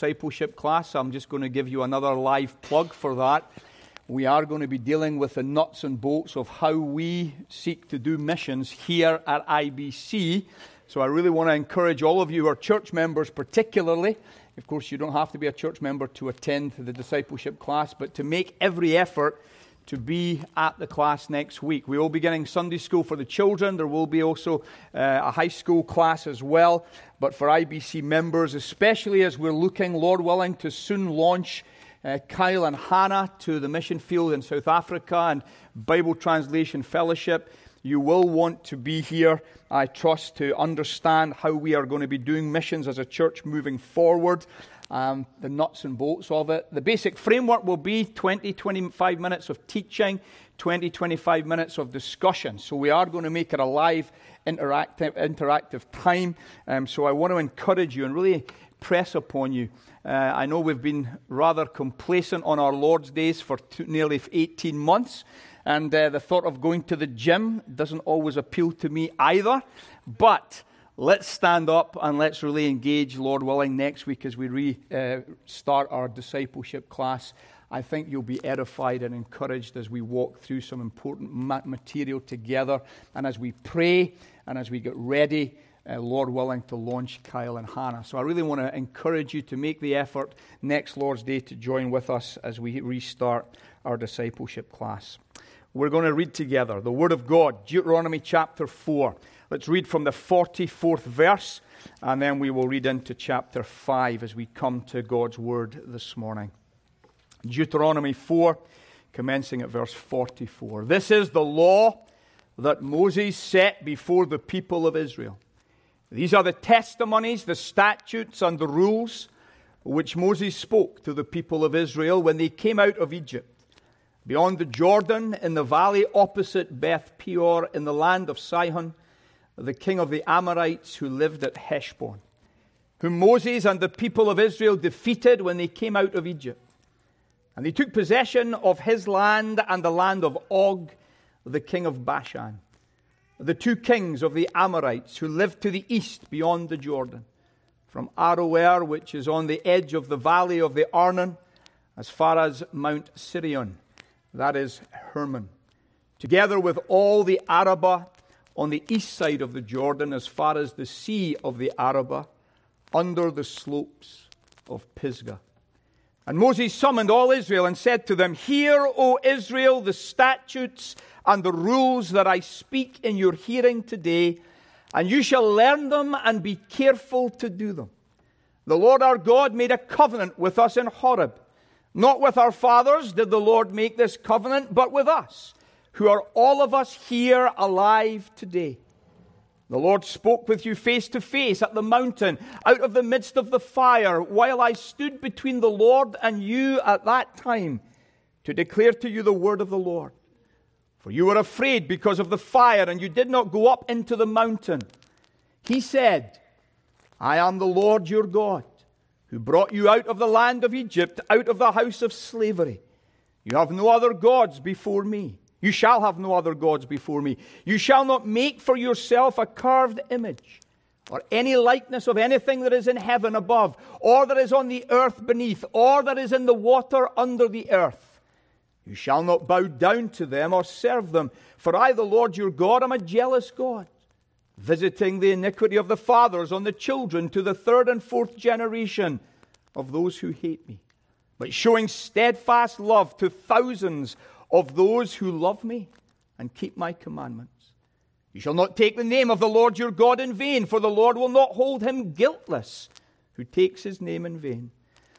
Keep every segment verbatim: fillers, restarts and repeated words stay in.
discipleship class. I'm just going to give you another live plug for that. We are going to be dealing with the nuts and bolts of how we seek to do missions here at I B C. So I really want to encourage all of you who are church members particularly. Of course, you don't have to be a church member to attend the discipleship class, but to make every effort to be at the class next week. We will be getting Sunday school for the children. There will be also uh, a high school class as well. But for I B C members, especially as we're looking, Lord willing, to soon launch uh, Kyle and Hannah to the mission field in South Africa and Bible Translation Fellowship, you will want to be here, I trust, to understand how we are going to be doing missions as a church moving forward. Um, the nuts and bolts of it. The basic framework will be twenty, twenty-five minutes of teaching, twenty, twenty-five minutes of discussion. So we are going to make it a live, interactive, interactive time. Um, so I want to encourage you and really press upon you. Uh, I know we've been rather complacent on our Lord's Days for two, nearly eighteen months. And uh, the thought of going to the gym doesn't always appeal to me either. But let's stand up and let's really engage, Lord willing, next week as we restart uh, our discipleship class. I think you'll be edified and encouraged as we walk through some important ma- material together and as we pray and as we get ready, uh, Lord willing, to launch Kyle and Hannah. So I really want to encourage you to make the effort next Lord's Day to join with us as we restart our discipleship class. We're going to read together the Word of God, Deuteronomy chapter four. Let's read from the forty-fourth verse, and then we will read into chapter five as we come to God's Word this morning. Deuteronomy four, commencing at verse forty-four. This is the law that Moses set before the people of Israel. These are the testimonies, the statutes, and the rules which Moses spoke to the people of Israel when they came out of Egypt, beyond the Jordan, in the valley opposite Beth Peor, in the land of Sihon, the king of the Amorites who lived at Heshbon, whom Moses and the people of Israel defeated when they came out of Egypt. And they took possession of his land and the land of Og, the king of Bashan, the two kings of the Amorites who lived to the east beyond the Jordan, from Aroer, which is on the edge of the valley of the Arnon, as far as Mount Sirion, that is Hermon, together with all the Arabah on the east side of the Jordan, as far as the sea of the Arabah, under the slopes of Pisgah. And Moses summoned all Israel and said to them, Hear, O Israel, the statutes and the rules that I speak in your hearing today, and you shall learn them and be careful to do them. The Lord our God made a covenant with us in Horeb. Not with our fathers did the Lord make this covenant, but with us, who are all of us here alive today. The Lord spoke with you face to face at the mountain, out of the midst of the fire, while I stood between the Lord and you at that time, to declare to you the word of the Lord. For you were afraid because of the fire, and you did not go up into the mountain. He said, I am the Lord your God, who brought you out of the land of Egypt, out of the house of slavery. You have no other gods before me. You shall have no other gods before me. You shall not make for yourself a carved image, or any likeness of anything that is in heaven above, or that is on the earth beneath, or that is in the water under the earth. You shall not bow down to them or serve them, for I, the Lord your God, am a jealous God, visiting the iniquity of the fathers on the children to the third and fourth generation of those who hate me, but showing steadfast love to thousands of those who love me and keep my commandments. You shall not take the name of the Lord your God in vain, for the Lord will not hold him guiltless who takes his name in vain.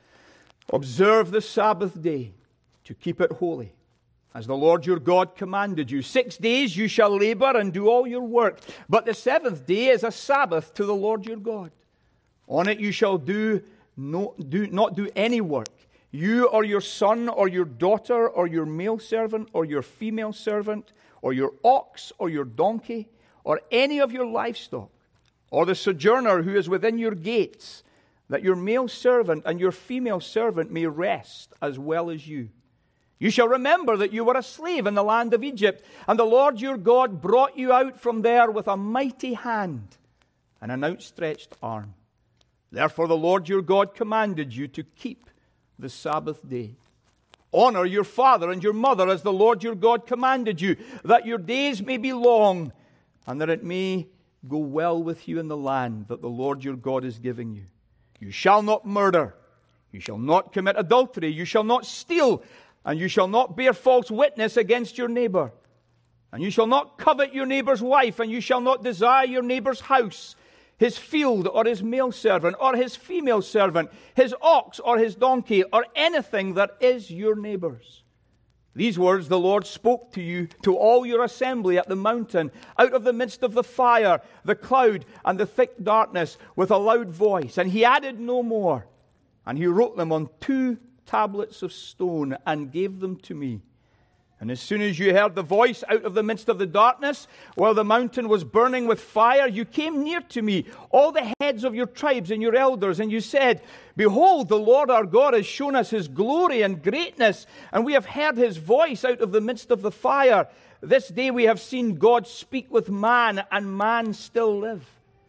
Observe the Sabbath day to keep it holy, as the Lord your God commanded you. Six days you shall labor and do all your work, but the seventh day is a Sabbath to the Lord your God. On it you shall do, no, do not do any work, you or your son or your daughter or your male servant or your female servant or your ox or your donkey or any of your livestock, or the sojourner who is within your gates, that your male servant and your female servant may rest as well as you. You shall remember that you were a slave in the land of Egypt, and the Lord your God brought you out from there with a mighty hand and an outstretched arm. Therefore the Lord your God commanded you to keep the Sabbath day. Honor your father and your mother as the Lord your God commanded you, that your days may be long, and that it may go well with you in the land that the Lord your God is giving you. You shall not murder. You shall not commit adultery. You shall not steal. And you shall not bear false witness against your neighbor. And you shall not covet your neighbor's wife. And you shall not desire your neighbor's house, his field, or his male servant, or his female servant, his ox, or his donkey, or anything that is your neighbor's. These words the Lord spoke to you, to all your assembly at the mountain, out of the midst of the fire, the cloud, and the thick darkness, with a loud voice. And he added no more. And he wrote them on two tablets of stone and gave them to me. And as soon as you heard the voice out of the midst of the darkness, while the mountain was burning with fire, you came near to me, all the heads of your tribes and your elders, and you said, Behold, the Lord our God has shown us his glory and greatness, and we have heard his voice out of the midst of the fire. This day we have seen God speak with man, and man still live.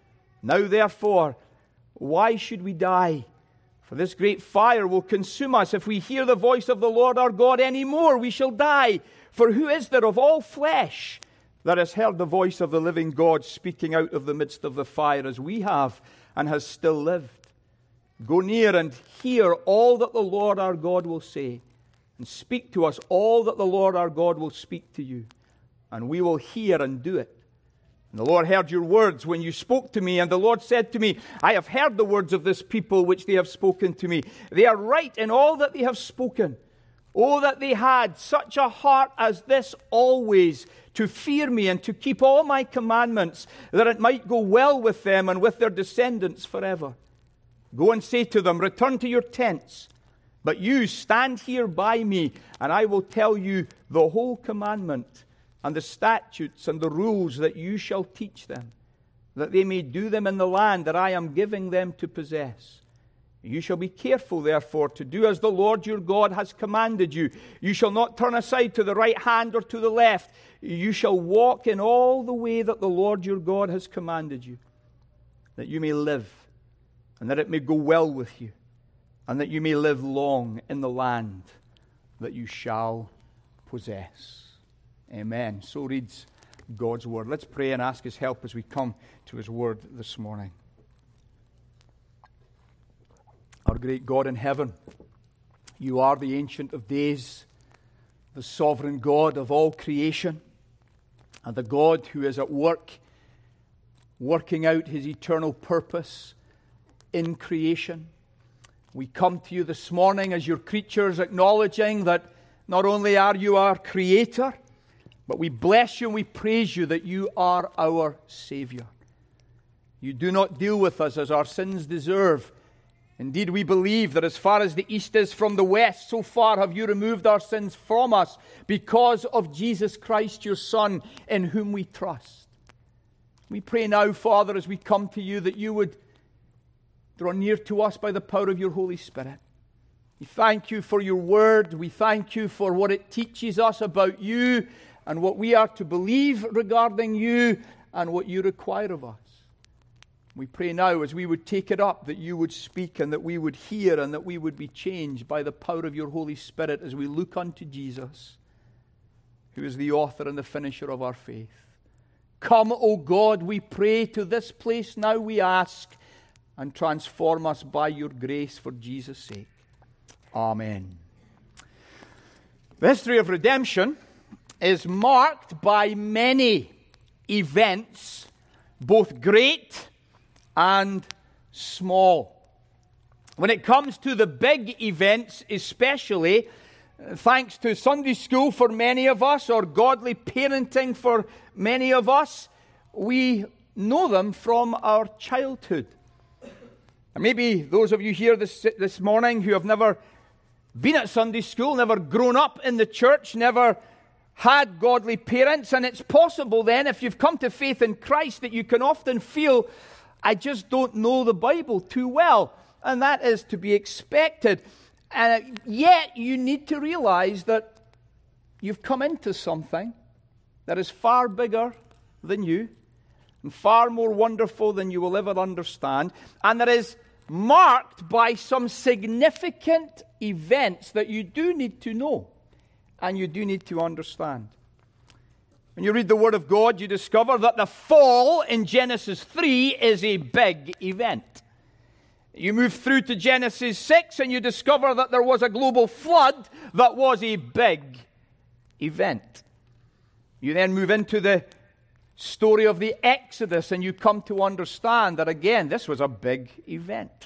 Now therefore, why should we die? For this great fire will consume us. If we hear the voice of the Lord our God any more, we shall die. For who is there of all flesh that has heard the voice of the living God speaking out of the midst of the fire as we have, and has still lived? Go near and hear all that the Lord our God will say, and speak to us all that the Lord our God will speak to you, and we will hear and do it. And the Lord heard your words when you spoke to me, and the Lord said to me, I have heard the words of this people which they have spoken to me. They are right in all that they have spoken. Oh, that they had such a heart as this always, to fear me and to keep all my commandments, that it might go well with them and with their descendants forever. Go and say to them, Return to your tents, but you stand here by me, and I will tell you the whole commandment, and the statutes and the rules that you shall teach them, that they may do them in the land that I am giving them to possess. You shall be careful, therefore, to do as the Lord your God has commanded you. You shall not turn aside to the right hand or to the left. You shall walk in all the way that the Lord your God has commanded you, that you may live, and that it may go well with you, and that you may live long in the land that you shall possess. Amen. So reads God's word. Let's pray and ask his help as we come to his word this morning. Our great God in heaven, you are the Ancient of Days, the sovereign God of all creation, and the God who is at work, working out his eternal purpose in creation. We come to you this morning as your creatures, acknowledging that not only are you our creator, but we bless you and we praise you that you are our Savior. You do not deal with us as our sins deserve. Indeed, we believe that as far as the east is from the west, so far have you removed our sins from us because of Jesus Christ, your Son, in whom we trust. We pray now, Father, as we come to you, that you would draw near to us by the power of your Holy Spirit. We thank you for your word. We thank you for what it teaches us about you, and what we are to believe regarding you, and what you require of us. We pray now as we would take it up, that you would speak, and that we would hear, and that we would be changed by the power of your Holy Spirit as we look unto Jesus, who is the author and the finisher of our faith. Come, O God, we pray, to this place now we ask, and transform us by your grace for Jesus' sake. Amen. The history of redemption is marked by many events, both great and small. When it comes to the big events, especially, thanks to Sunday school for many of us, or godly parenting for many of us, we know them from our childhood. And maybe those of you here this, this morning who have never been at Sunday school, never grown up in the church, never had godly parents, and it's possible then, if you've come to faith in Christ, that you can often feel, I just don't know the Bible too well. And that is to be expected. And yet you need to realize that you've come into something that is far bigger than you, and far more wonderful than you will ever understand, and that is marked by some significant events that you do need to know and you do need to understand. When you read the Word of God, you discover that the fall in Genesis three is a big event. You move through to Genesis six and you discover that there was a global flood that was a big event. You then move into the story of the Exodus and you come to understand that, again, this was a big event.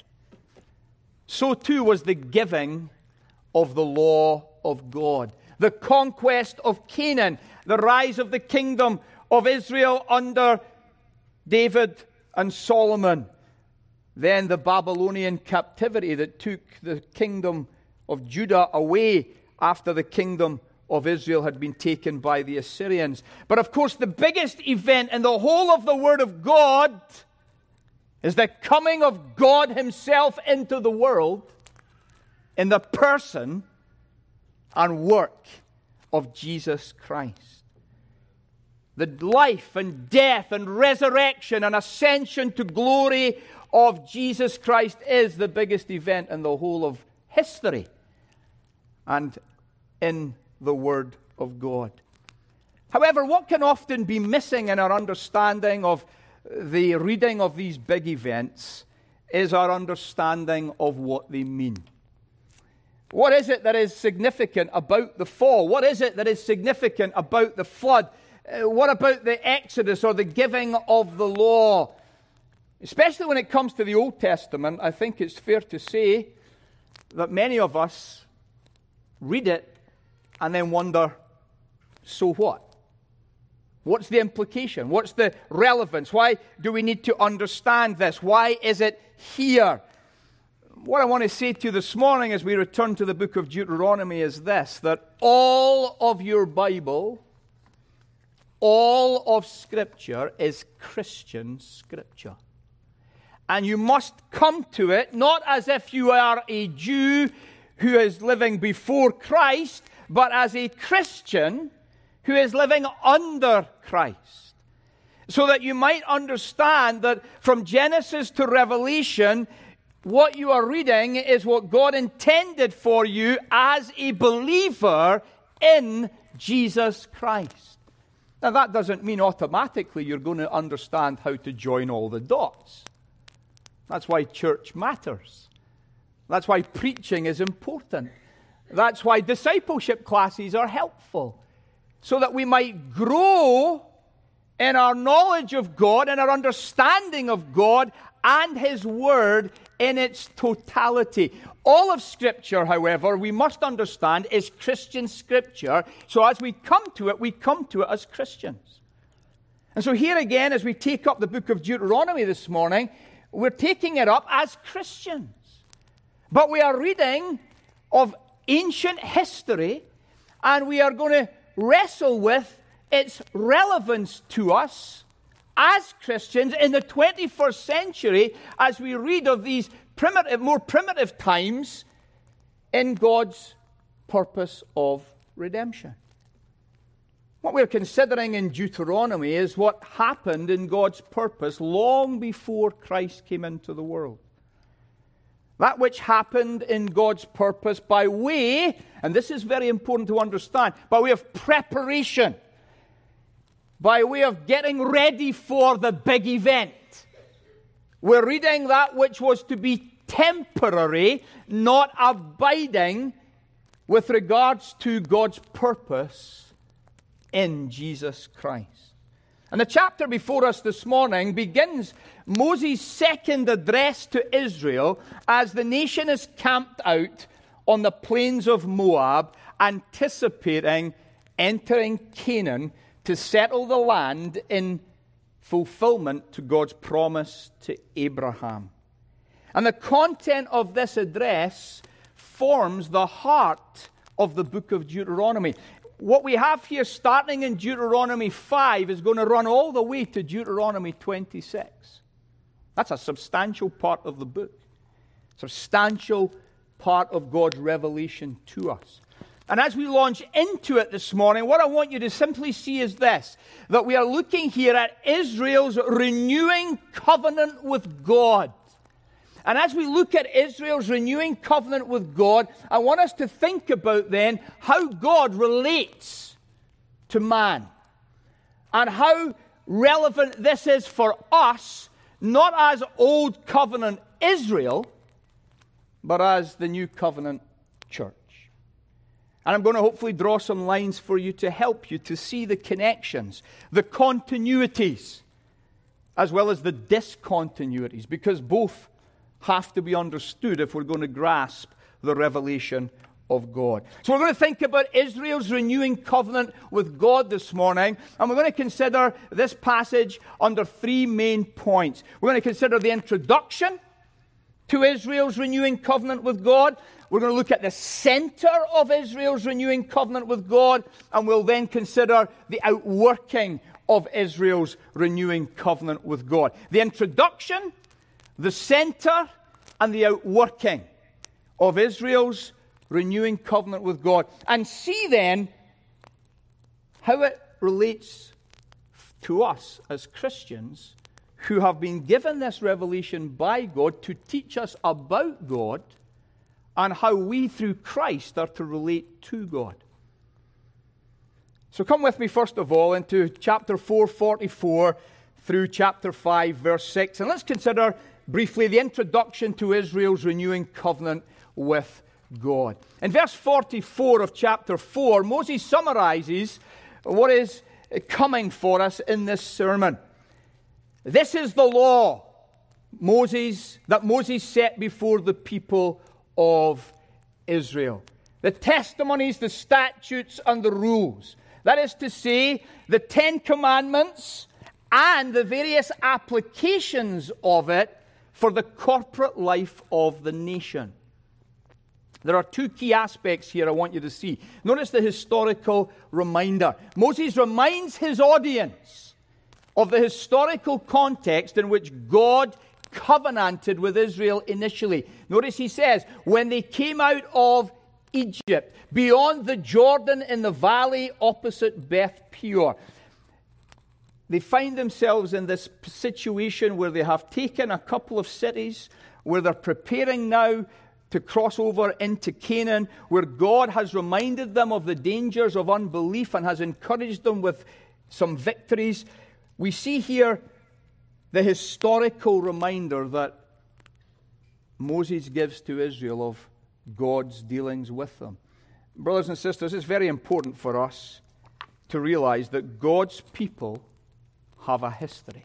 So too was the giving of the law of God, the conquest of Canaan, the rise of the kingdom of Israel under David and Solomon, then the Babylonian captivity that took the kingdom of Judah away after the kingdom of Israel had been taken by the Assyrians. But of course, the biggest event in the whole of the Word of God is the coming of God Himself into the world in the person and work of Jesus Christ. The life and death and resurrection and ascension to glory of Jesus Christ is the biggest event in the whole of history and in the Word of God. However, what can often be missing in our understanding of the reading of these big events is our understanding of what they mean. What is it that is significant about the fall? What is it that is significant about the flood? Uh, what about the Exodus or the giving of the law? Especially when it comes to the Old Testament, I think it's fair to say that many of us read it and then wonder, so what? What's the implication? What's the relevance? Why do we need to understand this? Why is it here? What I want to say to you this morning as we return to the book of Deuteronomy is this, that all of your Bible, all of Scripture is Christian Scripture. And you must come to it not as if you are a Jew who is living before Christ, but as a Christian who is living under Christ. So that you might understand that from Genesis to Revelation, what you are reading is what God intended for you as a believer in Jesus Christ. Now, that doesn't mean automatically you're going to understand how to join all the dots. That's why church matters. That's why preaching is important. That's why discipleship classes are helpful, so that we might grow in our knowledge of God and our understanding of God and His Word in its totality. All of Scripture, however, we must understand is Christian Scripture. So as we come to it, we come to it as Christians. And so here again, as we take up the book of Deuteronomy this morning, we're taking it up as Christians. But we are reading of ancient history, and we are going to wrestle with its relevance to us as Christians in the twenty-first century as we read of these primitive, more primitive times in God's purpose of redemption. What we're considering in Deuteronomy is what happened in God's purpose long before Christ came into the world. That which happened in God's purpose by way, and this is very important to understand, by way of preparation, by way of getting ready for the big event. We're reading that which was to be temporary, not abiding, with regards to God's purpose in Jesus Christ. And the chapter before us this morning begins Moses' second address to Israel as the nation is camped out on the plains of Moab, anticipating entering Canaan to settle the land in fulfillment to God's promise to Abraham. And the content of this address forms the heart of the book of Deuteronomy. What we have here starting in Deuteronomy five is going to run all the way to Deuteronomy twenty-six. That's a substantial part of the book. Substantial part of God's revelation to us. And as we launch into it this morning, what I want you to simply see is this, that we are looking here at Israel's renewing covenant with God. And as we look at Israel's renewing covenant with God, I want us to think about then how God relates to man and how relevant this is for us, not as Old Covenant Israel, but as the New Covenant church. And I'm going to hopefully draw some lines for you to help you to see the connections, the continuities, as well as the discontinuities, because both have to be understood if we're going to grasp the revelation of God. So we're going to think about Israel's renewing covenant with God this morning, and we're going to consider this passage under three main points. We're going to consider the introduction to Israel's renewing covenant with God. We're going to look at the center of Israel's renewing covenant with God, and we'll then consider the outworking of Israel's renewing covenant with God. The introduction, the center, and the outworking of Israel's renewing covenant with God. And see then how it relates to us as Christians who have been given this revelation by God to teach us about God and how we, through Christ, are to relate to God. So come with me, first of all, into chapter four, forty-four, through chapter five, verse six. And let's consider briefly the introduction to Israel's renewing covenant with God. In verse forty-four of chapter four, Moses summarizes what is coming for us in this sermon. This is the law Moses that Moses set before the people of Israel. The testimonies, the statutes, and the rules. That is to say, the Ten Commandments and the various applications of it for the corporate life of the nation. There are two key aspects here I want you to see. Notice the historical reminder. Moses reminds his audience of the historical context in which God covenanted with Israel initially. Notice he says, when they came out of Egypt, beyond the Jordan in the valley opposite Beth Peor, they find themselves in this situation where they have taken a couple of cities, where they're preparing now to cross over into Canaan, where God has reminded them of the dangers of unbelief and has encouraged them with some victories. We see here the historical reminder that Moses gives to Israel of God's dealings with them. Brothers and sisters, it's very important for us to realize that God's people have a history.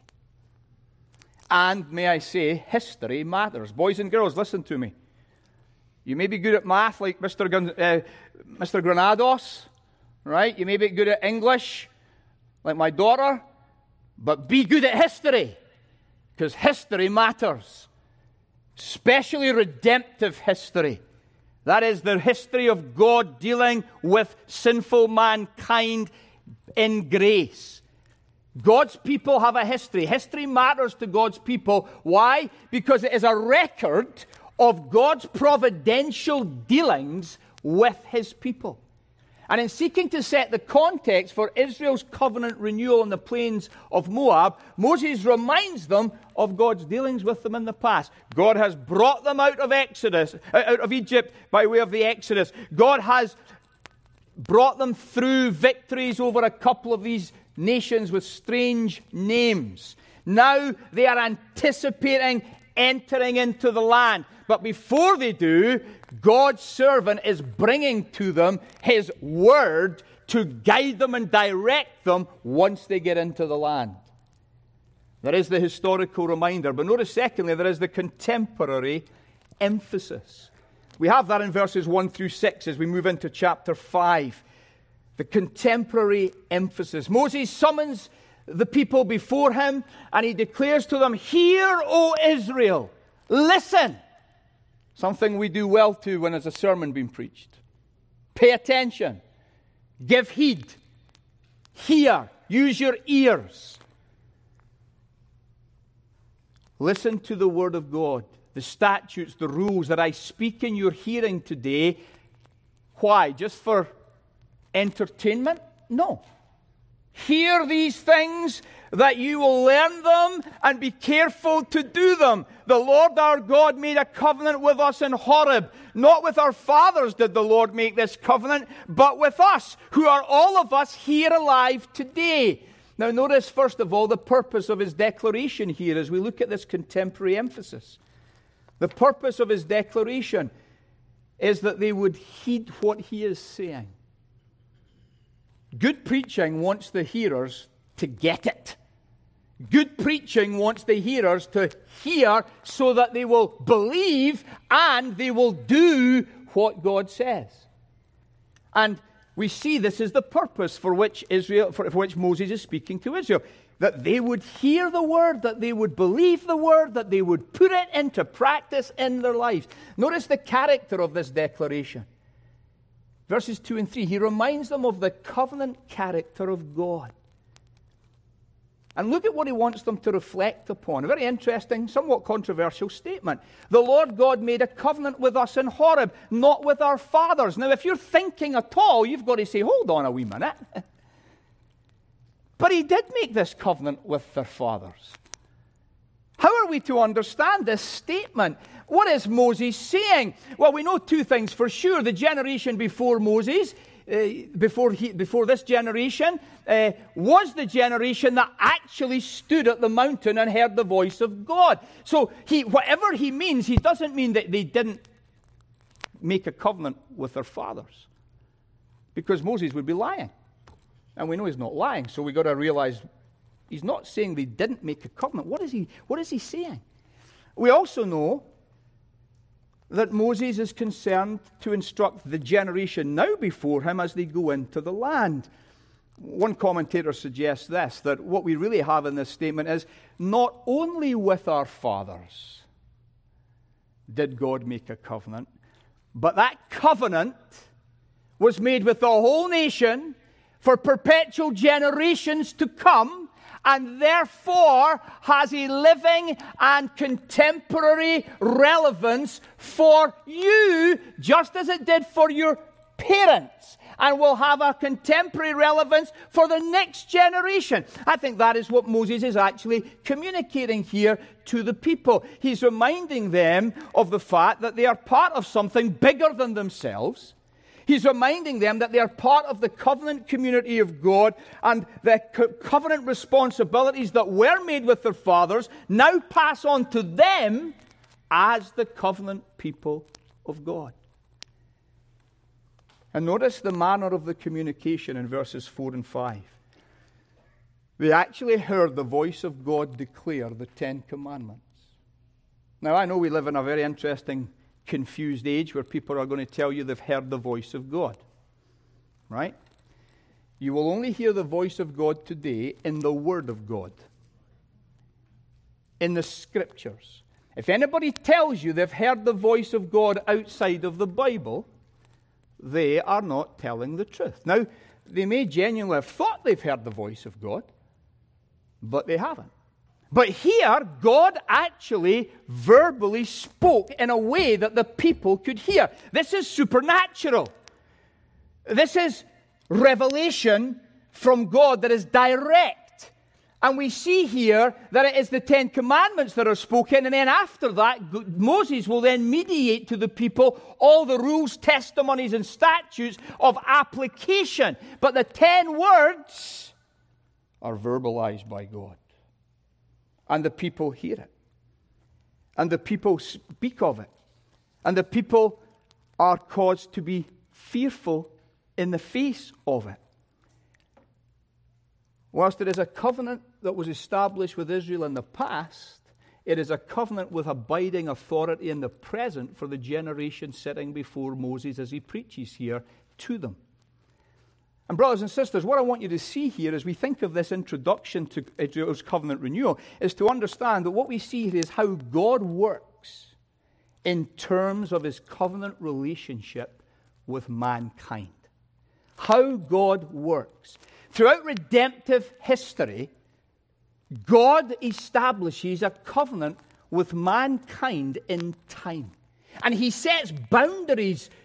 And may I say, history matters. Boys and girls, listen to me. You may be good at math like Mister Gun- uh, Mister Granados, right? You may be good at English like my daughter, but be good at history, because history matters, especially redemptive history. That is the history of God dealing with sinful mankind in grace. God's people have a history. History matters to God's people. Why? Because it is a record of God's providential dealings with his people. And in seeking to set the context for Israel's covenant renewal on the plains of Moab, Moses reminds them of God's dealings with them in the past. God has brought them out of Exodus, out of Egypt by way of the Exodus. God has brought them through victories over a couple of these nations with strange names. Now they are anticipating entering into the land. But before they do, God's servant is bringing to them his word to guide them and direct them once they get into the land. There is the historical reminder. But notice, secondly, there is the contemporary emphasis. We have that in verses one through six as we move into chapter five. The contemporary emphasis. Moses summons the people before him, and he declares to them, "Hear, O Israel, listen." Something we do well to when there's a sermon being preached. Pay attention. Give heed. Hear. Use your ears. Listen to the word of God, the statutes, the rules that I speak in your hearing today. Why? Just for entertainment? No. Hear these things, that you will learn them and be careful to do them. The Lord our God made a covenant with us in Horeb. Not with our fathers did the Lord make this covenant, but with us, who are all of us here alive today. Now notice, first of all, the purpose of his declaration here as we look at this contemporary emphasis. The purpose of his declaration is that they would heed what he is saying. Good preaching wants the hearers to get it. Good preaching wants the hearers to hear so that they will believe and they will do what God says. And we see this is the purpose for which Israel, for which Moses is speaking to Israel. That they would hear the word, that they would believe the word, that they would put it into practice in their lives. Notice the character of this declaration. Verses two and three, he reminds them of the covenant character of God. And look at what he wants them to reflect upon. A very interesting, somewhat controversial statement. The Lord God made a covenant with us in Horeb, not with our fathers. Now, if you're thinking at all, you've got to say, hold on a wee minute. But he did make this covenant with their fathers. How are we to understand this statement? What is Moses saying? Well, we know two things for sure. The generation before Moses, Uh, before he, before this generation, uh, was the generation that actually stood at the mountain and heard the voice of God. So he, whatever he means, he doesn't mean that they didn't make a covenant with their fathers, because Moses would be lying, and we know he's not lying. So we got to realize he's not saying they didn't make a covenant. What is he? What is he saying? We also know that Moses is concerned to instruct the generation now before him as they go into the land. One commentator suggests this, that what we really have in this statement is, not only with our fathers did God make a covenant, but that covenant was made with the whole nation for perpetual generations to come, and therefore has a living and contemporary relevance for you, just as it did for your parents, and will have a contemporary relevance for the next generation. I think that is what Moses is actually communicating here to the people. He's reminding them of the fact that they are part of something bigger than themselves. He's reminding them that they are part of the covenant community of God, and the co- covenant responsibilities that were made with their fathers now pass on to them as the covenant people of God. And notice the manner of the communication in verses four and five. They actually heard the voice of God declare the Ten Commandments. Now, I know we live in a very interesting confused age where people are going to tell you they've heard the voice of God. Right? You will only hear the voice of God today in the Word of God, in the Scriptures. If anybody tells you they've heard the voice of God outside of the Bible, they are not telling the truth. Now, they may genuinely have thought they've heard the voice of God, but they haven't. But here, God actually verbally spoke in a way that the people could hear. This is supernatural. This is revelation from God that is direct. And we see here that it is the Ten Commandments that are spoken, and then after that, Moses will then mediate to the people all the rules, testimonies, and statutes of application. But the ten words are verbalized by God. And the people hear it. And the people speak of it. And the people are caused to be fearful in the face of it. Whilst it is a covenant that was established with Israel in the past, it is a covenant with abiding authority in the present for the generation sitting before Moses as he preaches here to them. And brothers and sisters, what I want you to see here as we think of this introduction to Israel's covenant renewal is to understand that what we see here is how God works in terms of his covenant relationship with mankind. How God works. Throughout redemptive history, God establishes a covenant with mankind in time. And he sets boundaries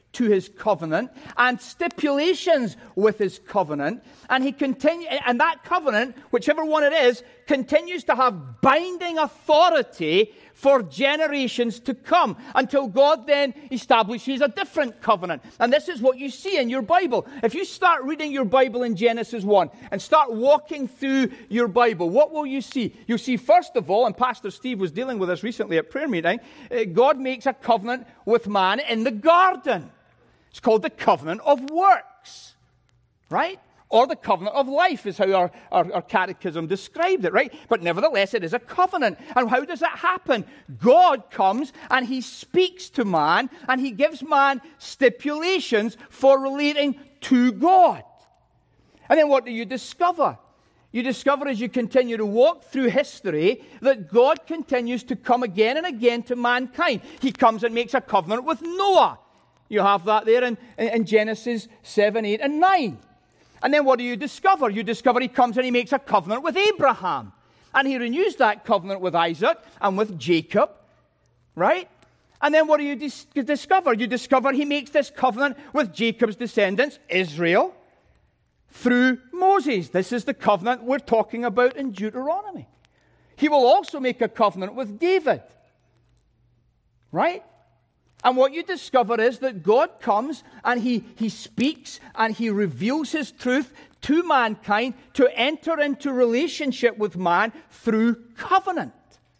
to his covenant and stipulations with his covenant, and he continue, and that covenant, whichever one it is, continues to have binding authority for generations to come, until God then establishes a different covenant. And this is what you see in your Bible. If you start reading your Bible in Genesis one and start walking through your Bible, what will you see? You'll see, first of all, and Pastor Steve was dealing with this recently at prayer meeting, God makes a covenant with man in the garden. It's called the covenant of works, right? Or the covenant of life is how our, our, our catechism described it, right? But nevertheless, it is a covenant. And how does that happen? God comes and he speaks to man, and he gives man stipulations for relating to God. And then what do you discover? You discover as you continue to walk through history that God continues to come again and again to mankind. He comes and makes a covenant with Noah. You have that there in, in Genesis seven, eight, and nine. And then what do you discover? You discover he comes and he makes a covenant with Abraham. And he renews that covenant with Isaac and with Jacob, right? And then what do you dis- discover? You discover he makes this covenant with Jacob's descendants, Israel, through Moses. This is the covenant we're talking about in Deuteronomy. He will also make a covenant with David, right? And what you discover is that God comes and he, he speaks and he reveals his truth to mankind to enter into relationship with man through covenant.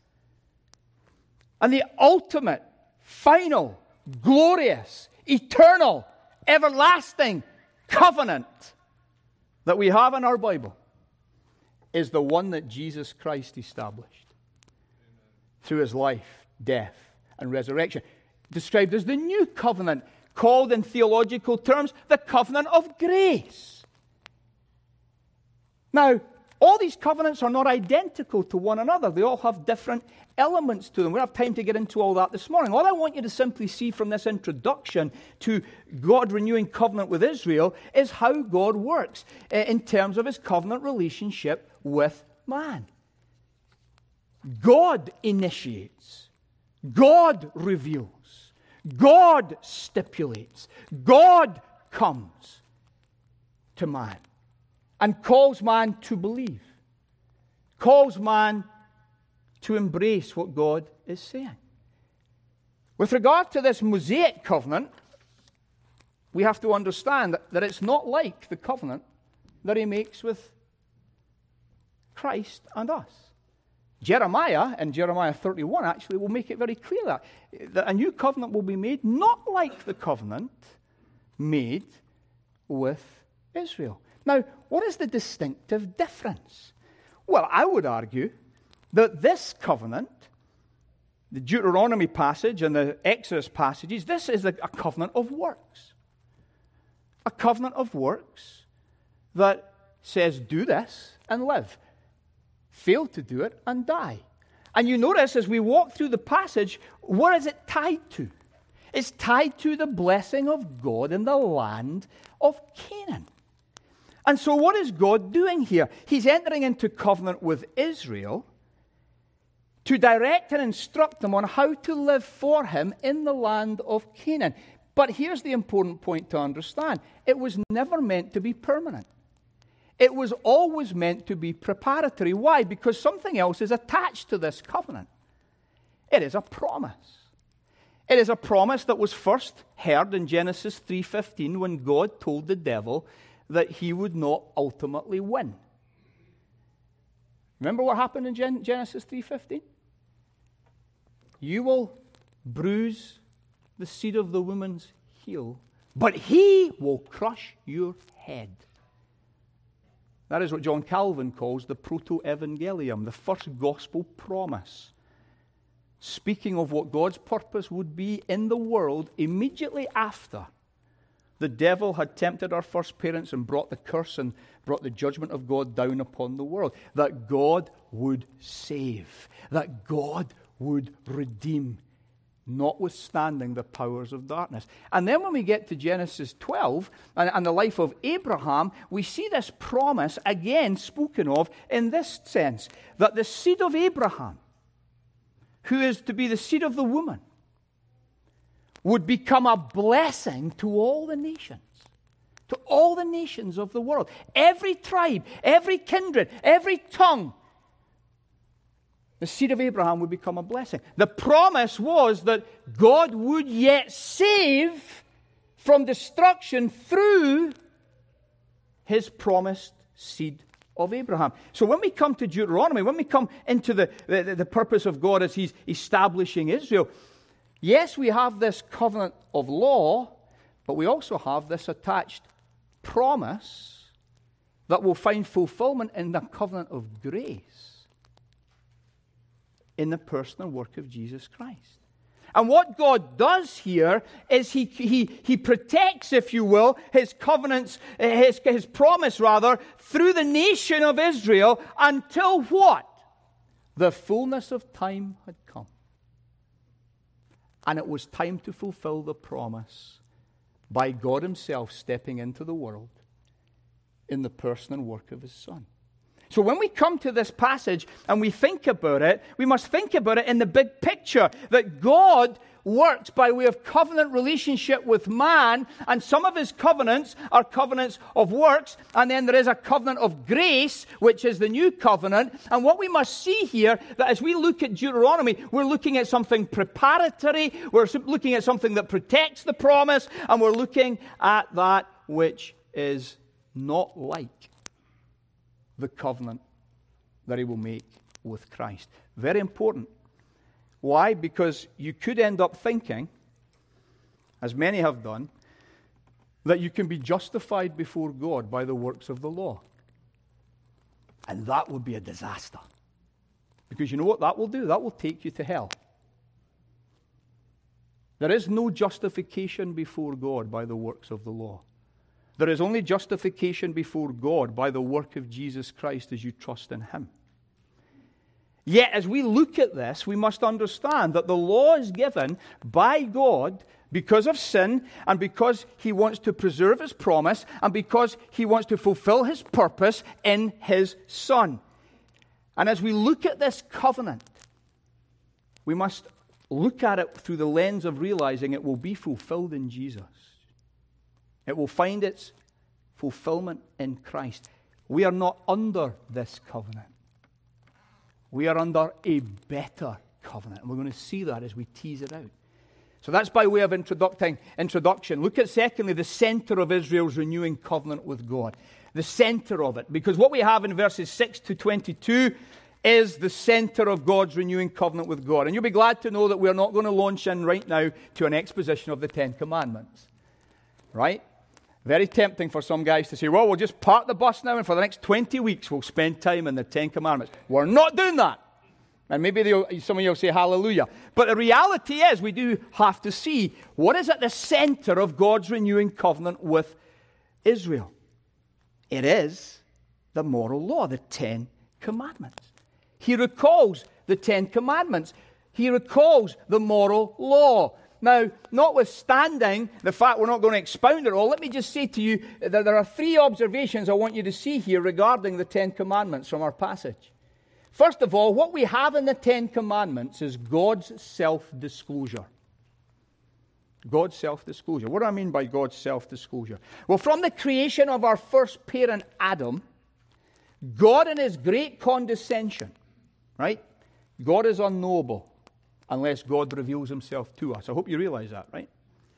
And the ultimate, final, glorious, eternal, everlasting covenant that we have in our Bible is the one that Jesus Christ established through his life, death, and resurrection. Described as the new covenant, called in theological terms the covenant of grace. Now, all these covenants are not identical to one another. They all have different elements to them. We don't have time to get into all that this morning. All I want you to simply see from this introduction to God renewing covenant with Israel is how God works in terms of his covenant relationship with man. God initiates. God reveals. God stipulates. God comes to man and calls man to believe, calls man to embrace what God is saying. With regard to this Mosaic covenant, we have to understand that, that it's not like the covenant that he makes with Christ and us. Jeremiah, in Jeremiah thirty-one, actually will make it very clear that, that a new covenant will be made not like the covenant made with Israel. Now, what is the distinctive difference? Well, I would argue that this covenant, the Deuteronomy passage and the Exodus passages, this is a, a covenant of works. A covenant of works that says, do this and live. Fail to do it and die. And you notice as we walk through the passage, what is it tied to? It's tied to the blessing of God in the land of Canaan. And so what is God doing here? He's entering into covenant with Israel to direct and instruct them on how to live for him in the land of Canaan. But here's the important point to understand. It was never meant to be permanent. It was always meant to be preparatory. Why? Because something else is attached to this covenant. It is a promise. It is a promise that was first heard in Genesis three fifteen when God told the devil that he would not ultimately win. Remember what happened in Gen- Genesis three fifteen? You will bruise the seed of the woman's heel, but he will crush your head. That is what John Calvin calls the proto-evangelium, the first gospel promise, speaking of what God's purpose would be in the world immediately after the devil had tempted our first parents and brought the curse and brought the judgment of God down upon the world. That God would save, that God would redeem, notwithstanding the powers of darkness. And then when we get to Genesis twelve and, and the life of Abraham, we see this promise again spoken of in this sense, that the seed of Abraham, who is to be the seed of the woman, would become a blessing to all the nations. To all the nations of the world. Every tribe, every kindred, every tongue. The seed of Abraham would become a blessing. The promise was that God would yet save from destruction through his promised seed of Abraham. So when we come to Deuteronomy, when we come into the, the, the purpose of God as he's establishing Israel, yes, we have this covenant of law, but we also have this attached promise that will find fulfillment in the covenant of grace in the personal work of Jesus Christ. And what God does here is he, he, he protects, if you will, his covenants, his, his promise rather, through the nation of Israel until what? The fullness of time had come. And it was time to fulfill the promise by God himself stepping into the world in the person and work of his Son. So when we come to this passage and we think about it, we must think about it in the big picture, that God works by way of covenant relationship with man, and some of his covenants are covenants of works, and then there is a covenant of grace, which is the new covenant. And what we must see here, that as we look at Deuteronomy, we're looking at something preparatory, we're looking at something that protects the promise, and we're looking at that which is not like the covenant that he will make with Christ. Very important. Why? Because you could end up thinking, as many have done, that you can be justified before God by the works of the law. And that would be a disaster. Because you know what that will do? That will take you to hell. There is no justification before God by the works of the law. There is only justification before God by the work of Jesus Christ as you trust in him. Yet, as we look at this, we must understand that the law is given by God because of sin, and because he wants to preserve his promise, and because he wants to fulfill his purpose in his Son. And as we look at this covenant, we must look at it through the lens of realizing it will be fulfilled in Jesus. It will find its fulfillment in Christ. We are not under this covenant. We are under a better covenant. And we're going to see that as we tease it out. So that's by way of introducing, introduction. Look at, secondly, the center of Israel's renewing covenant with God. The center of it. Because what we have in verses six to twenty-two is the center of God's renewing covenant with God. And you'll be glad to know that we're not going to launch in right now to an exposition of the Ten Commandments. Right? Very tempting for some guys to say, well, we'll just park the bus now and for the next twenty weeks we'll spend time in the Ten Commandments. We're not doing that. And maybe some of you will say hallelujah. But the reality is we do have to see what is at the center of God's renewing covenant with Israel. It is the moral law, the Ten Commandments. He recalls the Ten Commandments. He recalls the moral law. Now, notwithstanding the fact we're not going to expound it all, let me just say to you that there are three observations I want you to see here regarding the Ten Commandments from our passage. First of all, what we have in the Ten Commandments is God's self-disclosure. God's self-disclosure. What do I mean by God's self-disclosure? Well, from the creation of our first parent, Adam, God in his great condescension, right? God is unknowable unless God reveals himself to us. I hope you realize that, right?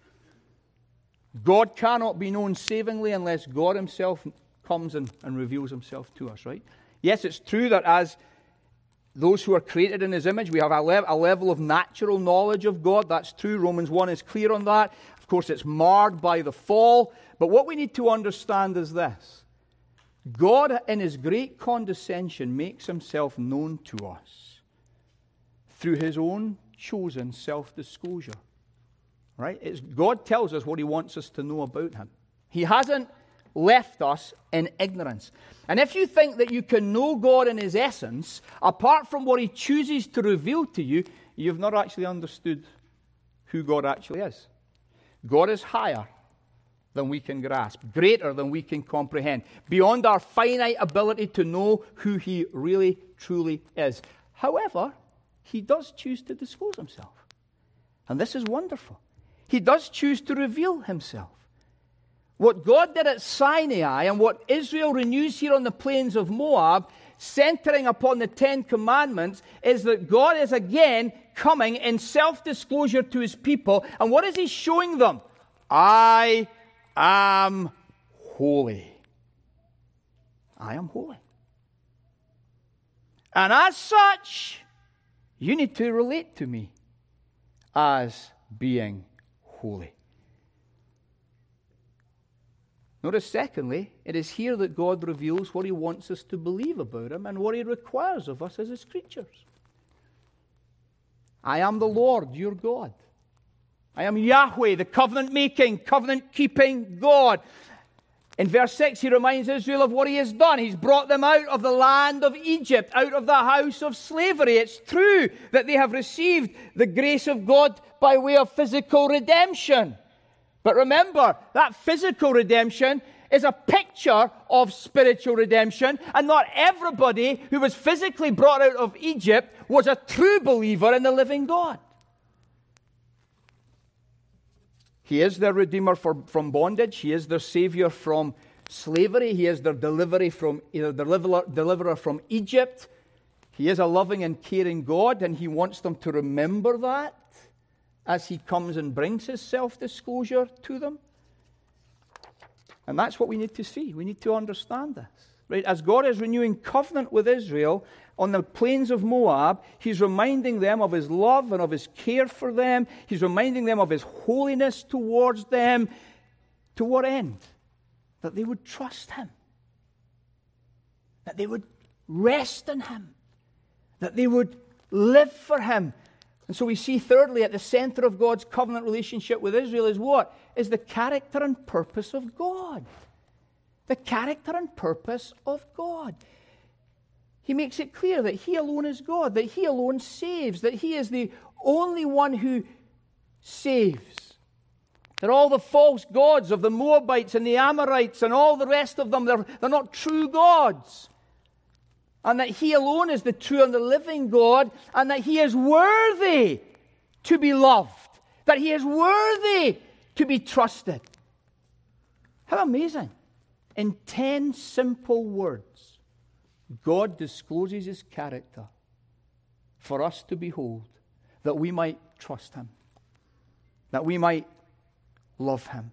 God cannot be known savingly unless God himself comes and, and reveals himself to us, right? Yes, it's true that as those who are created in his image, we have a, le- a level of natural knowledge of God. That's true. Romans one is clear on that. Of course, it's marred by the fall. But what we need to understand is this. God, in his great condescension, makes himself known to us through his own chosen self-disclosure. Right? It's, God tells us what he wants us to know about him. He hasn't left us in ignorance. And if you think that you can know God in his essence, apart from what he chooses to reveal to you, you've not actually understood who God actually is. God is higher than we can grasp, greater than we can comprehend, beyond our finite ability to know who he really, truly is. However, he does choose to disclose himself. And this is wonderful. He does choose to reveal himself. What God did at Sinai and what Israel renews here on the plains of Moab, centering upon the Ten Commandments, is that God is again coming in self-disclosure to his people. And what is he showing them? I am holy. I am holy. And as such, you need to relate to me as being holy. Notice, secondly, it is here that God reveals what he wants us to believe about him and what he requires of us as his creatures. I am the Lord, your God. I am Yahweh, the covenant-making, covenant-keeping God. In verse six, he reminds Israel of what he has done. He's brought them out of the land of Egypt, out of the house of slavery. It's true that they have received the grace of God by way of physical redemption. But remember, that physical redemption is a picture of spiritual redemption, and not everybody who was physically brought out of Egypt was a true believer in the living God. He is their Redeemer for, from bondage. He is their Savior from slavery. He is their delivery from, either deliverer, deliverer from Egypt. He is a loving and caring God, and he wants them to remember that as he comes and brings his self-disclosure to them. And that's what we need to see. We need to understand this. Right? As God is renewing covenant with Israel on the plains of Moab, he's reminding them of his love and of his care for them. He's reminding them of his holiness towards them. To what end? That they would trust him. That they would rest in him. That they would live for him. And so we see, thirdly, at the center of God's covenant relationship with Israel is what? Is the character and purpose of God. The character and purpose of God. He makes it clear that he alone is God, that he alone saves, that he is the only one who saves. That all the false gods of the Moabites and the Amorites and all the rest of them, they're, they're not true gods. And that he alone is the true and the living God, and that he is worthy to be loved, that he is worthy to be trusted. How amazing. In ten simple words, God discloses his character for us to behold, that we might trust him, that we might love him.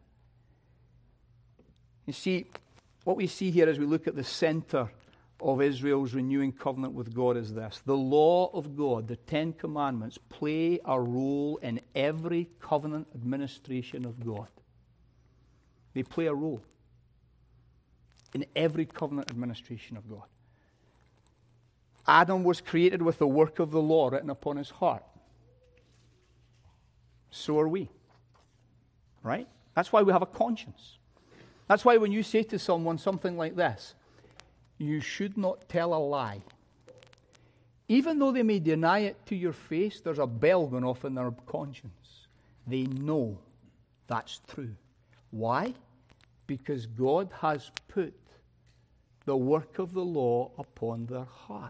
You see, what we see here as we look at the center of Israel's renewing covenant with God is this. The law of God, the Ten Commandments, play a role in every covenant administration of God. They play a role in every covenant administration of God. Adam was created with the work of the law written upon his heart. So are we. Right? That's why we have a conscience. That's why when you say to someone something like this, you should not tell a lie. Even though they may deny it to your face, there's a bell going off in their conscience. They know that's true. Why? Because God has put the work of the law upon their heart.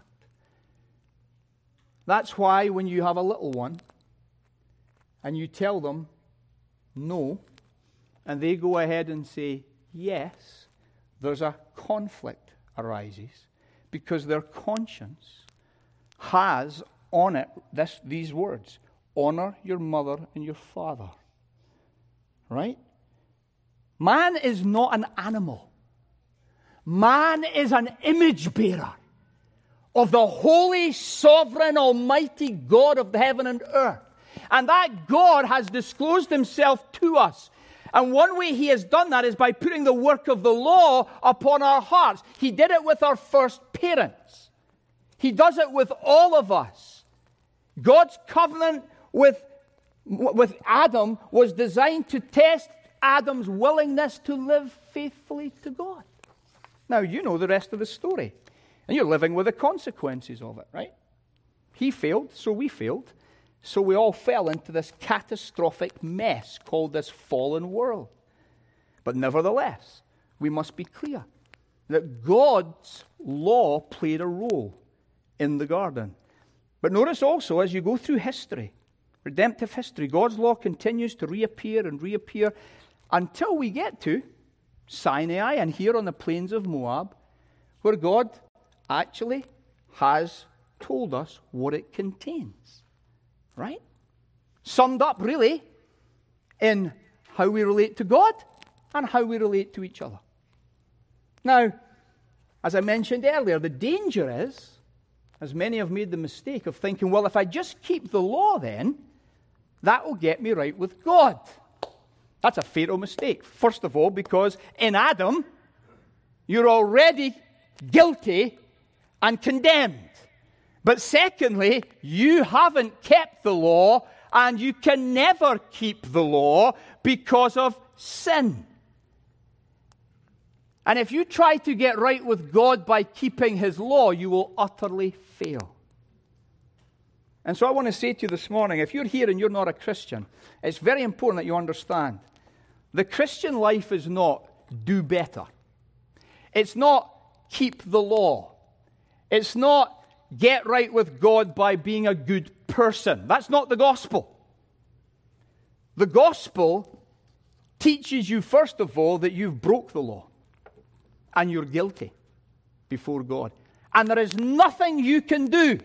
That's why when you have a little one and you tell them no, and they go ahead and say yes, there's a conflict arises because their conscience has on it this, these words: honor your mother and your father. Right? Man is not an animal. Man is an image bearer of the holy, sovereign, almighty God of heaven and earth. And that God has disclosed himself to us. And one way he has done that is by putting the work of the law upon our hearts. He did it with our first parents. He does it with all of us. God's covenant with, with Adam was designed to test Adam's willingness to live faithfully to God. Now, you know the rest of the story. And you're living with the consequences of it, right? He failed, so we failed. So we all fell into this catastrophic mess called this fallen world. But nevertheless, we must be clear that God's law played a role in the garden. But notice also, as you go through history, redemptive history. God's law continues to reappear and reappear until we get to Sinai and here on the plains of Moab, where God actually has told us what it contains. Right? Summed up, really, in how we relate to God and how we relate to each other. Now, as I mentioned earlier, the danger is, as many have made the mistake of thinking, well, if I just keep the law then, that will get me right with God. That's a fatal mistake. First of all, because in Adam, you're already guilty and condemned. But secondly, you haven't kept the law, and you can never keep the law because of sin. And if you try to get right with God by keeping His law, you will utterly fail. And so I want to say to you this morning, if you're here and you're not a Christian, it's very important that you understand the Christian life is not do better. It's not keep the law. It's not get right with God by being a good person. That's not the gospel. The gospel teaches you, first of all, that you've broke the law and you're guilty before God. And there is nothing you can do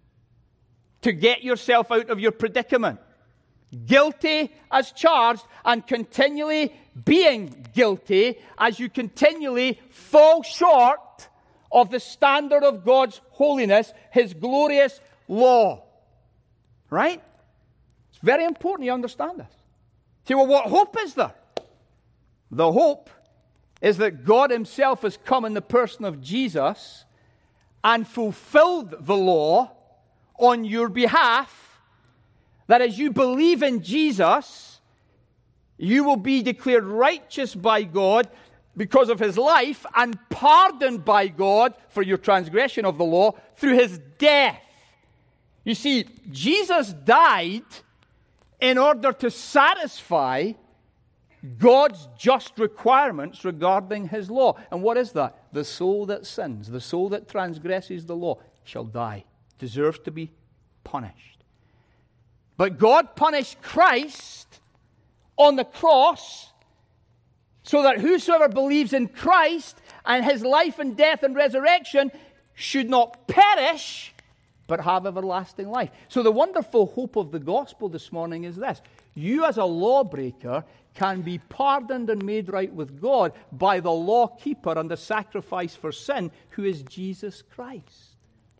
to get yourself out of your predicament. Guilty as charged, and continually being guilty as you continually fall short of the standard of God's holiness, His glorious law. Right? It's very important you understand this. See, well, what hope is there? The hope is that God Himself has come in the person of Jesus and fulfilled the law on your behalf, that as you believe in Jesus, you will be declared righteous by God because of His life and pardoned by God for your transgression of the law through His death. You see, Jesus died in order to satisfy God's just requirements regarding His law. And what is that? The soul that sins, the soul that transgresses the law, shall die, deserves to be punished. But God punished Christ on the cross so that whosoever believes in Christ and His life and death and resurrection should not perish, but have everlasting life. So the wonderful hope of the gospel this morning is this. You as a lawbreaker can be pardoned and made right with God by the law keeper and the sacrifice for sin, who is Jesus Christ.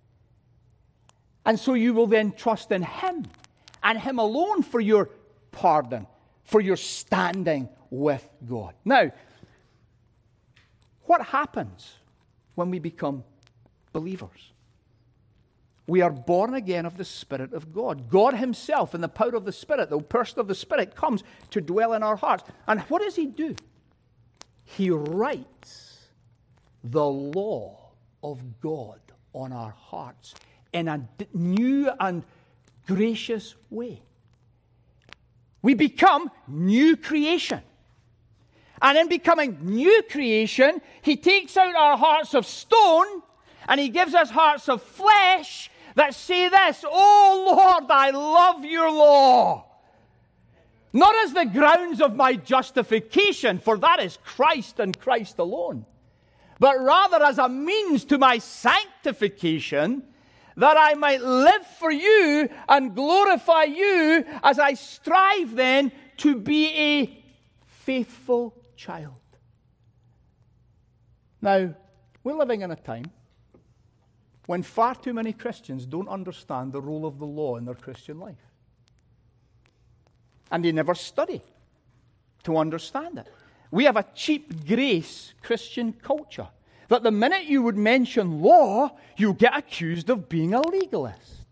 And so you will then trust in Him and Him alone for your pardon, for your standing with God. Now, what happens when we become believers? We are born again of the Spirit of God. God Himself, in the power of the Spirit, the person of the Spirit, comes to dwell in our hearts. And what does He do? He writes the law of God on our hearts in a new and gracious way. We become new creation. And in becoming new creation, He takes out our hearts of stone and He gives us hearts of flesh that say this, "Oh Lord, I love your law." Not as the grounds of my justification, for that is Christ and Christ alone, but rather as a means to my sanctification, that I might live for you and glorify you as I strive then to be a faithful child. Now, we're living in a time when far too many Christians don't understand the role of the law in their Christian life. And they never study to understand it. We have a cheap grace Christian culture that the minute you would mention law, you get accused of being a legalist.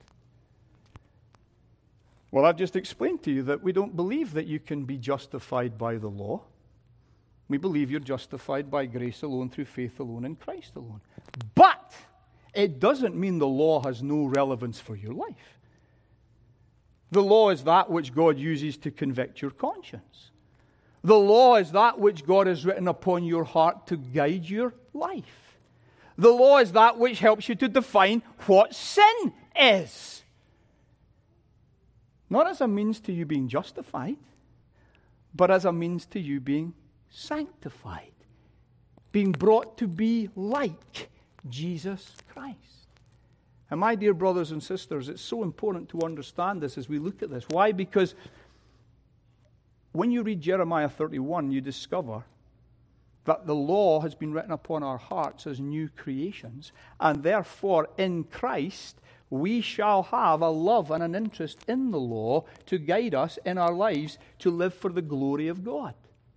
Well, I've just explained to you that we don't believe that you can be justified by the law. We believe you're justified by grace alone, through faith alone, in Christ alone. But it doesn't mean the law has no relevance for your life. The law is that which God uses to convict your conscience. The law is that which God has written upon your heart to guide your life. The law is that which helps you to define what sin is. Not as a means to you being justified, but as a means to you being sanctified, being brought to be like Jesus Christ. And my dear brothers and sisters, it's so important to understand this as we look at this. Why? Because when you read Jeremiah thirty-one, you discover that the law has been written upon our hearts as new creations, and therefore in Christ we shall have a love and an interest in the law to guide us in our lives to live for the glory of God.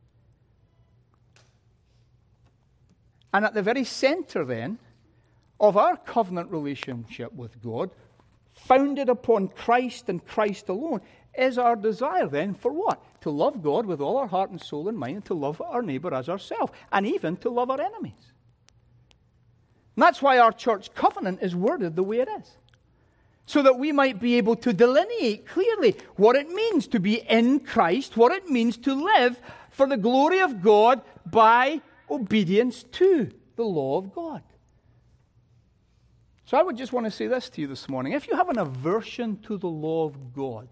And at the very center then of our covenant relationship with God, founded upon Christ and Christ alone, is our desire then for what? To love God with all our heart and soul and mind, and to love our neighbor as ourselves, and even to love our enemies. And that's why our church covenant is worded the way it is. So that we might be able to delineate clearly what it means to be in Christ, what it means to live for the glory of God by obedience to the law of God. So I would just want to say this to you this morning. If you have an aversion to the law of God,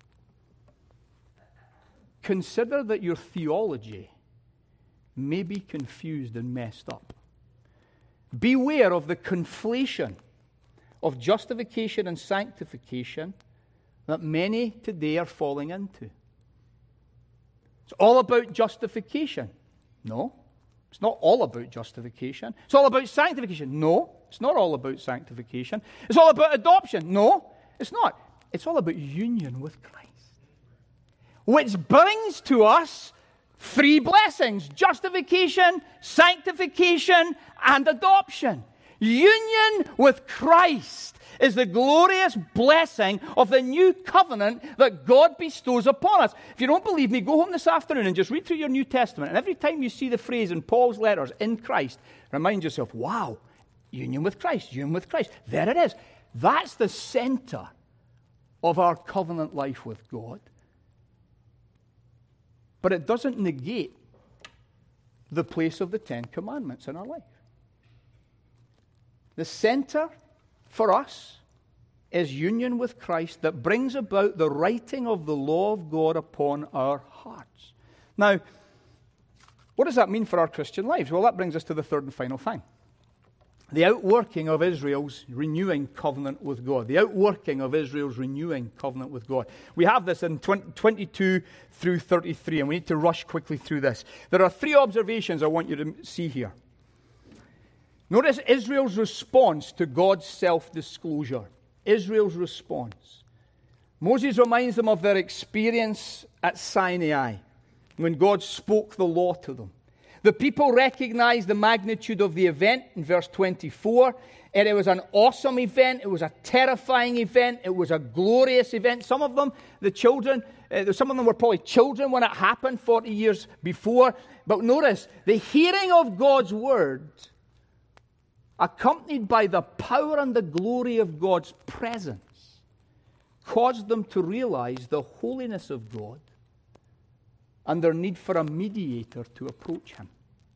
consider that your theology may be confused and messed up. Beware of the conflation of justification and sanctification that many today are falling into. It's all about justification. No, it's not all about justification. It's all about sanctification. No, it's not all about sanctification. It's all about adoption. No, it's not. It's all about union with Christ, which brings to us three blessings: justification, sanctification, and adoption. Union with Christ is the glorious blessing of the new covenant that God bestows upon us. If you don't believe me, go home this afternoon and just read through your New Testament. And every time you see the phrase in Paul's letters, in Christ, remind yourself, wow, union with Christ, union with Christ. There it is. That's the center of our covenant life with God. But it doesn't negate the place of the Ten Commandments in our life. The center for us is union with Christ that brings about the writing of the law of God upon our hearts. Now, what does that mean for our Christian lives? Well, that brings us to the third and final thing. The outworking of Israel's renewing covenant with God. The outworking of Israel's renewing covenant with God. We have this in twenty-two through thirty-three, and we need to rush quickly through this. There are three observations I want you to see here. Notice Israel's response to God's self-disclosure. Israel's response. Moses reminds them of their experience at Sinai, when God spoke the law to them. The people recognized the magnitude of the event in verse twenty-four. And it was an awesome event. It was a terrifying event. It was a glorious event. Some of them, the children, uh, some of them were probably children when it happened forty years before. But notice, the hearing of God's word, accompanied by the power and the glory of God's presence, caused them to realize the holiness of God and their need for a mediator to approach him.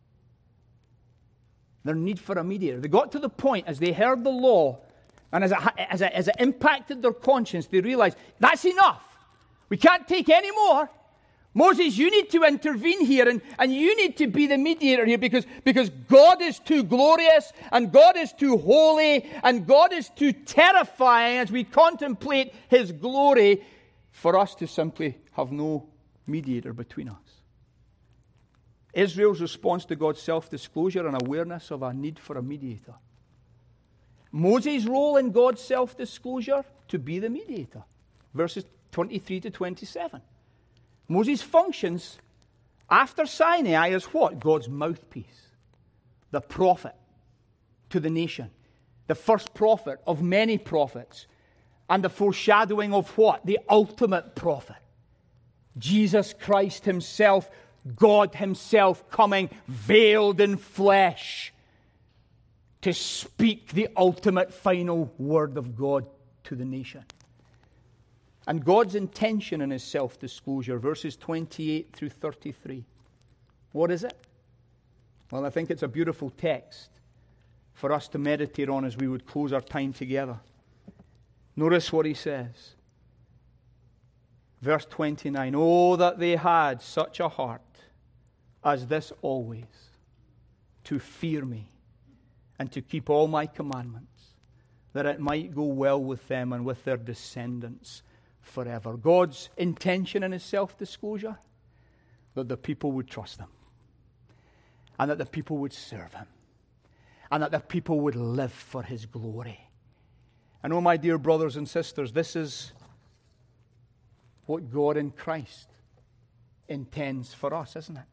Their need for a mediator. They got to the point as they heard the law, and as it, as it, as it impacted their conscience, they realized, that's enough. We can't take any more. Moses, you need to intervene here, and, and you need to be the mediator here, because, because God is too glorious, and God is too holy, and God is too terrifying as we contemplate his glory for us to simply have no mediator between us. Israel's response to God's self-disclosure and awareness of a need for a mediator. Moses' role in God's self-disclosure, to be the mediator. Verses twenty-three to twenty-seven. Moses functions after Sinai as what? God's mouthpiece. The prophet to the nation. The first prophet of many prophets. And the foreshadowing of what? The ultimate prophet. Jesus Christ himself, God himself coming veiled in flesh to speak the ultimate final word of God to the nation. And God's intention in his self-disclosure, verses twenty-eight through thirty-three. What is it? Well, I think it's a beautiful text for us to meditate on as we would close our time together. Notice what he says. Verse twenty-nine, oh, that they had such a heart as this always, to fear me and to keep all my commandments, that it might go well with them and with their descendants forever. God's intention in his self-disclosure, that the people would trust him, and that the people would serve him, and that the people would live for his glory. And oh, my dear brothers and sisters, this is what God in Christ intends for us, isn't it?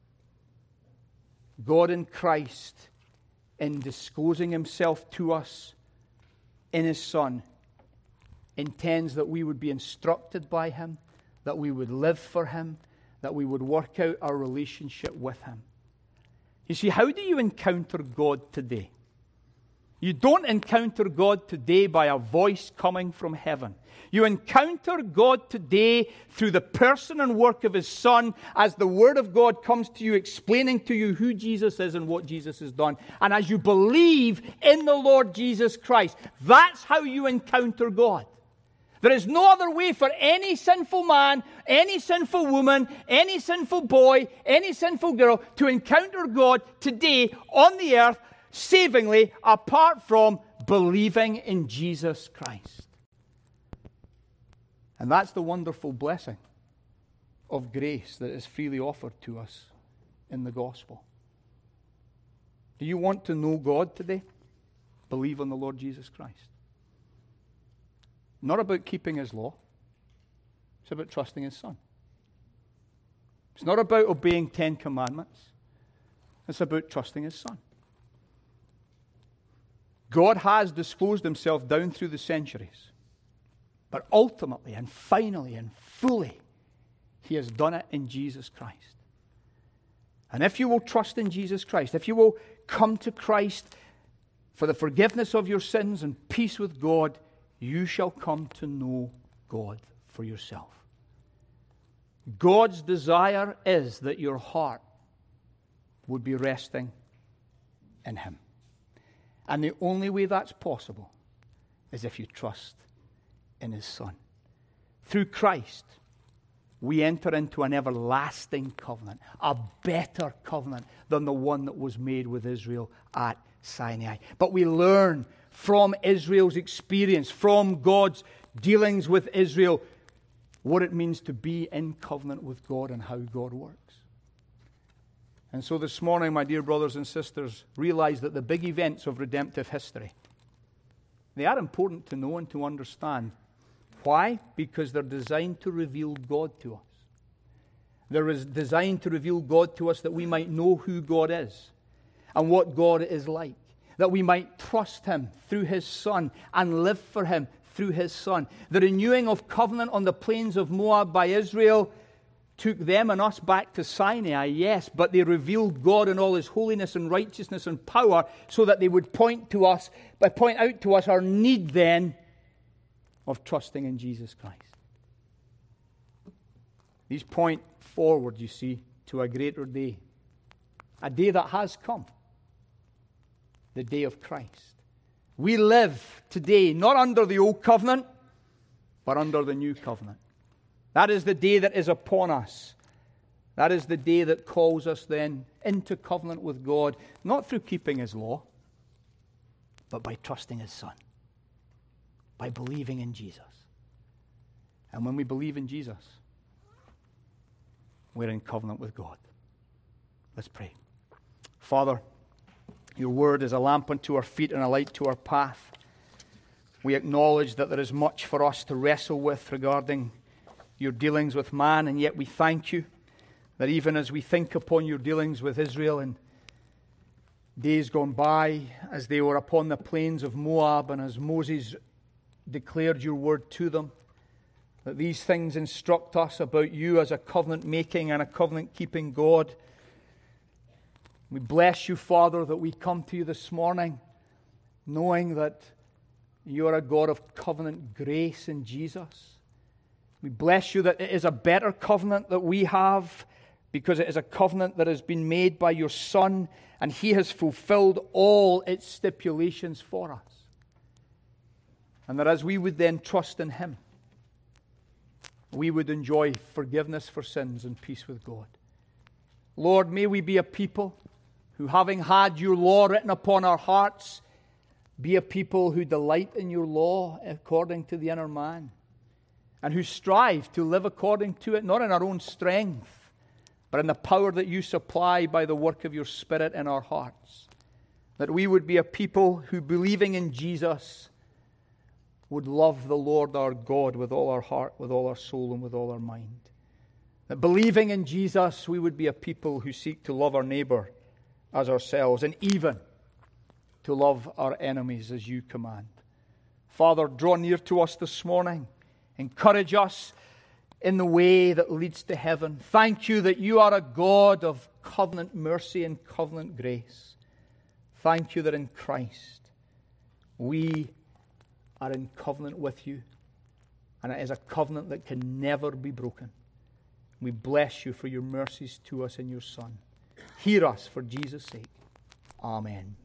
God in Christ, in disclosing himself to us in his Son, intends that we would be instructed by him, that we would live for him, that we would work out our relationship with him. You see, how do you encounter God today? You don't encounter God today by a voice coming from heaven. You encounter God today through the person and work of his Son, as the Word of God comes to you, explaining to you who Jesus is and what Jesus has done. And as you believe in the Lord Jesus Christ, that's how you encounter God. There is no other way for any sinful man, any sinful woman, any sinful boy, any sinful girl to encounter God today on the earth savingly, apart from believing in Jesus Christ. And that's the wonderful blessing of grace that is freely offered to us in the gospel. Do you want to know God today? Believe on the Lord Jesus Christ. Not about keeping his law. It's about trusting his Son. It's not about obeying Ten Commandments. It's about trusting his Son. God has disclosed himself down through the centuries. But ultimately and finally and fully, he has done it in Jesus Christ. And if you will trust in Jesus Christ, if you will come to Christ for the forgiveness of your sins and peace with God, you shall come to know God for yourself. God's desire is that your heart would be resting in him. And the only way that's possible is if you trust in his Son. Through Christ, we enter into an everlasting covenant, a better covenant than the one that was made with Israel at Sinai. But we learn from Israel's experience, from God's dealings with Israel, what it means to be in covenant with God and how God works. And so this morning, my dear brothers and sisters, realize that the big events of redemptive history, they are important to know and to understand. Why? Because they're designed to reveal God to us. They're designed to reveal God to us that we might know who God is and what God is like. That we might trust him through his Son and live for him through his Son. The renewing of covenant on the plains of Moab by Israel took them and us back to Sinai, yes, but they revealed God in all his holiness and righteousness and power so that they would point to us, point out to us our need then of trusting in Jesus Christ. These point forward, you see, to a greater day. A day that has come. The day of Christ. We live today not under the old covenant, but under the new covenant. That is the day that is upon us. That is the day that calls us then into covenant with God, not through keeping his law, but by trusting his Son, by believing in Jesus. And when we believe in Jesus, we're in covenant with God. Let's pray. Father, your word is a lamp unto our feet and a light to our path. We acknowledge that there is much for us to wrestle with regarding your dealings with man, and yet we thank you that even as we think upon your dealings with Israel in days gone by, as they were upon the plains of Moab, and as Moses declared your word to them, that these things instruct us about you as a covenant-making and a covenant-keeping God. We bless you, Father, that we come to you this morning knowing that you are a God of covenant grace in Jesus. We bless you that it is a better covenant that we have because it is a covenant that has been made by your Son, and he has fulfilled all its stipulations for us. And that as we would then trust in him, we would enjoy forgiveness for sins and peace with God. Lord, may we be a people who, having had your law written upon our hearts, be a people who delight in your law according to the inner man, and who strive to live according to it, not in our own strength, but in the power that you supply by the work of your Spirit in our hearts. That we would be a people who, believing in Jesus, would love the Lord our God with all our heart, with all our soul, and with all our mind. That believing in Jesus, we would be a people who seek to love our neighbor as ourselves, and even to love our enemies as you command. Father, draw near to us this morning. Encourage us in the way that leads to heaven. Thank you that you are a God of covenant mercy and covenant grace. Thank you that in Christ we are in covenant with you, and it is a covenant that can never be broken. We bless you for your mercies to us in your Son. Hear us for Jesus' sake. Amen.